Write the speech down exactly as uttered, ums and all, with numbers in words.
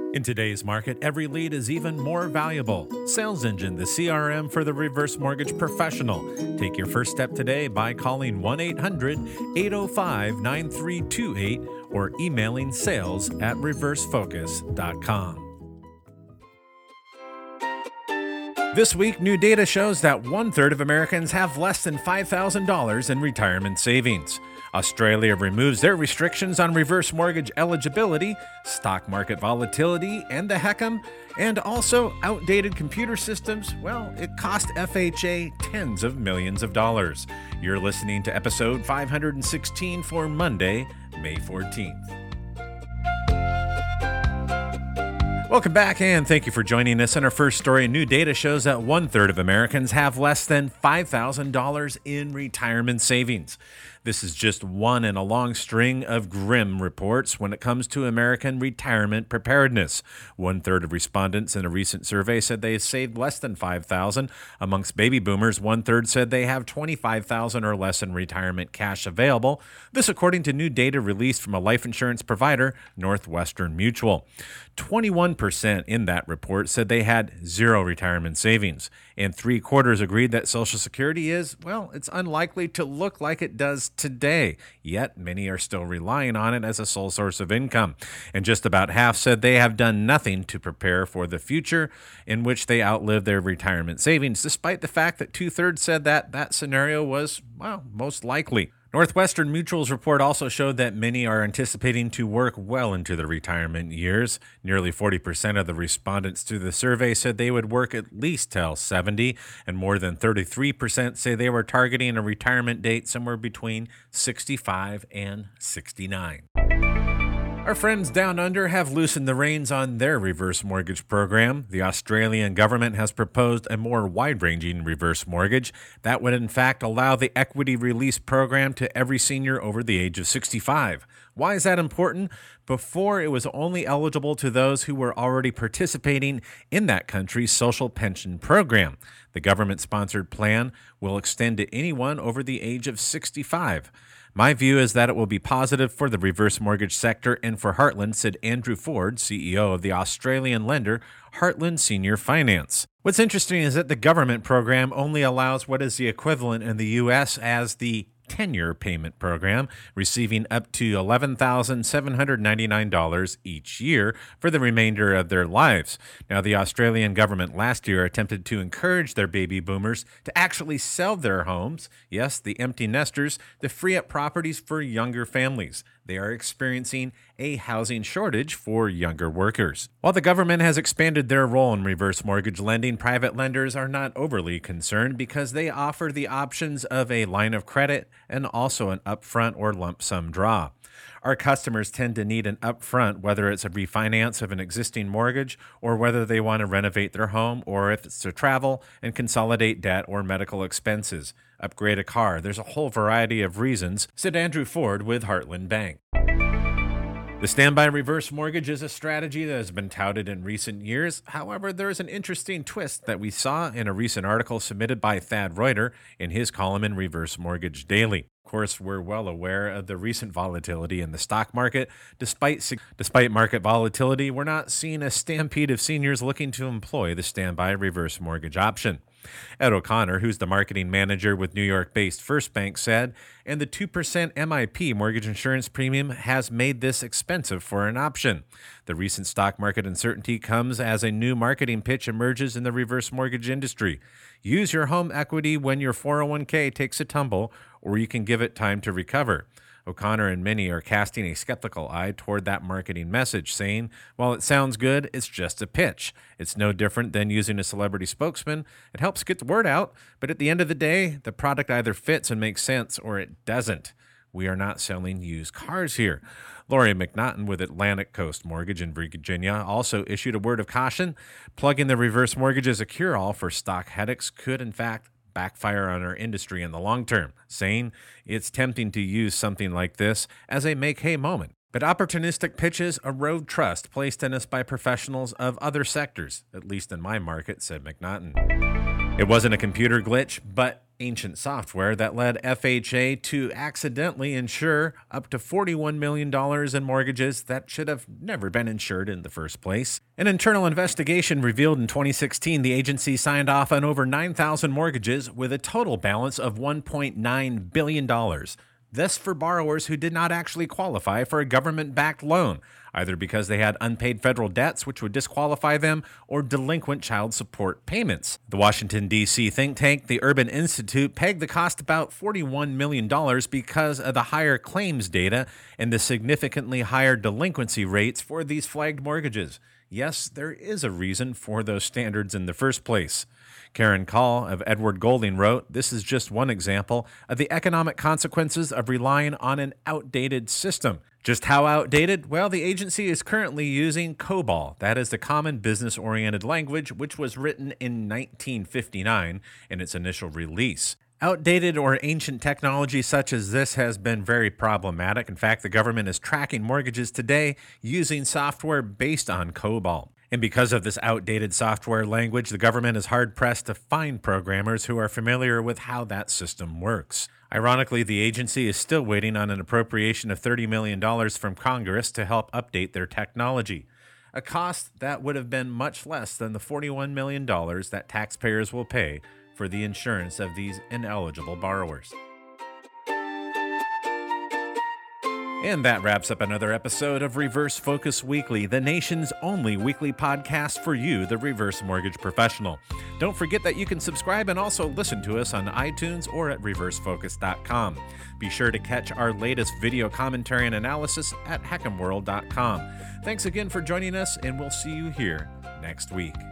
In today's market, every lead is even more valuable. Sales Engine, the C R M for the reverse mortgage professional. Take your first step today by calling one eight hundred, eight oh five, nine three two eight or emailing sales at reverse focus dot com. This week, new data shows that one-third of Americans have less than five thousand dollars in retirement savings. Australia removes their restrictions on reverse mortgage eligibility, stock market volatility, and the HECM, and also outdated computer systems. Well, it cost F H A tens of millions of dollars. You're listening to episode five hundred sixteen for Monday, May fourteenth. Welcome back, and thank you for joining us. In our first story, new data shows that one-third of Americans have less than five thousand dollars in retirement savings. This is just one in a long string of grim reports when it comes to American retirement preparedness. One-third of respondents in a recent survey said they saved less than five thousand dollars. Amongst baby boomers, one-third said they have twenty-five thousand dollars or less in retirement cash available. This according to new data released from a life insurance provider, Northwestern Mutual. twenty-one percent in that report said they had zero retirement savings, and three-quarters agreed that Social Security is, well, it's unlikely to look like it does today, yet many are still relying on it as a sole source of income. And just about half said they have done nothing to prepare for the future in which they outlive their retirement savings, despite the fact that two-thirds said that that scenario was, well, most likely. Northwestern Mutual's report also showed that many are anticipating to work well into their retirement years. Nearly forty percent of the respondents to the survey said they would work at least till seventy, and more than thirty-three percent say they were targeting a retirement date somewhere between sixty-five and sixty-nine. Our friends down under have loosened the reins on their reverse mortgage program. The Australian government has proposed a more wide-ranging reverse mortgage that would in fact allow the equity release program to every senior over the age of sixty-five. Why is that important? Before, it was only eligible to those who were already participating in that country's social pension program. The government-sponsored plan will extend to anyone over the age of sixty-five. My view is that it will be positive for the reverse mortgage sector and for Heartland, said Andrew Ford, C E O of the Australian lender Heartland Senior Finance. What's interesting is that the government program only allows what is the equivalent in the U S as the ten-year payment program, receiving up to eleven thousand seven hundred ninety-nine dollars each year for the remainder of their lives. Now, the Australian government last year attempted to encourage their baby boomers to actually sell their homes, yes, the empty nesters, to free up properties for younger families. They are experiencing a housing shortage for younger workers. While the government has expanded their role in reverse mortgage lending, private lenders are not overly concerned because they offer the options of a line of credit and also an upfront or lump sum draw. Our customers tend to need an upfront, whether it's a refinance of an existing mortgage or whether they want to renovate their home or if it's to travel and consolidate debt or medical expenses, upgrade a car. There's a whole variety of reasons, said Andrew Ford with Heartland Bank. The standby reverse mortgage is a strategy that has been touted in recent years. However, there is an interesting twist that we saw in a recent article submitted by Thad Reuter in his column in Reverse Mortgage Daily. Of course, we're well aware of the recent volatility in the stock market. Despite despite market volatility, we're not seeing a stampede of seniors looking to employ the standby reverse mortgage option. Ed O'Connor, who's the marketing manager with New York-based First Bank, said, and the two percent M I P mortgage insurance premium has made this expensive for an option. The recent stock market uncertainty comes as a new marketing pitch emerges in the reverse mortgage industry. Use your home equity when your four oh one k takes a tumble, or you can give it time to recover. O'Connor and many are casting a skeptical eye toward that marketing message, saying, while it sounds good, it's just a pitch. It's no different than using a celebrity spokesman. It helps get the word out, but at the end of the day, the product either fits and makes sense or it doesn't. We are not selling used cars here. Lori McNaughton with Atlantic Coast Mortgage in Virginia also issued a word of caution. Plugging the reverse mortgage as a cure-all for stock headaches could, in fact, backfire on our industry in the long term, saying it's tempting to use something like this as a make-hay moment. But opportunistic pitches erode trust placed in us by professionals of other sectors, at least in my market, said McNaughton. It wasn't a computer glitch, but ancient software that led F H A to accidentally insure up to forty-one million dollars in mortgages that should have never been insured in the first place. An internal investigation revealed in twenty sixteen the agency signed off on over nine thousand mortgages with a total balance of one point nine billion dollars. This for borrowers who did not actually qualify for a government-backed loan, either because they had unpaid federal debts, which would disqualify them, or delinquent child support payments. The Washington, D C think tank, the Urban Institute, pegged the cost about forty-one million dollars because of the higher claims data and the significantly higher delinquency rates for these flagged mortgages. Yes, there is a reason for those standards in the first place. Karen Call of Edward Golding wrote, "This is just one example of the economic consequences of relying on an outdated system." Just how outdated? Well, the agency is currently using COBOL. That is the Common Business-Oriented Language, which was written in nineteen fifty-nine in its initial release. Outdated or ancient technology such as this has been very problematic. In fact, the government is tracking mortgages today using software based on COBOL. And because of this outdated software language, the government is hard-pressed to find programmers who are familiar with how that system works. Ironically, the agency is still waiting on an appropriation of thirty million dollars from Congress to help update their technology, a cost that would have been much less than the forty-one million dollars that taxpayers will pay for the insurance of these ineligible borrowers. And that wraps up another episode of Reverse Focus Weekly, the nation's only weekly podcast for you, the reverse mortgage professional. Don't forget that you can subscribe and also listen to us on iTunes or at reverse focus dot com. Be sure to catch our latest video commentary and analysis at heckam world dot com. Thanks again for joining us, and we'll see you here next week.